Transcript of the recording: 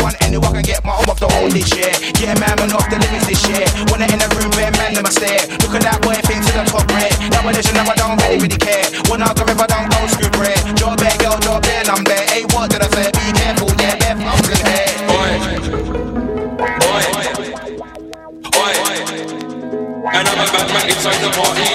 want anyone can get my arm off the whole this year. Yeah, man off the limits this year. When I in the room, bare man, them a stare. Look at that boy, thing to the top red. Nowadays you never don't really care. When I go if I don't go screw bread. Job bare, girl, job bare, I'm bare. Hey, what did I say? Be careful, yeah, bare thumbs in hair. Oi, oi, oi. And I'm a bad man inside the party.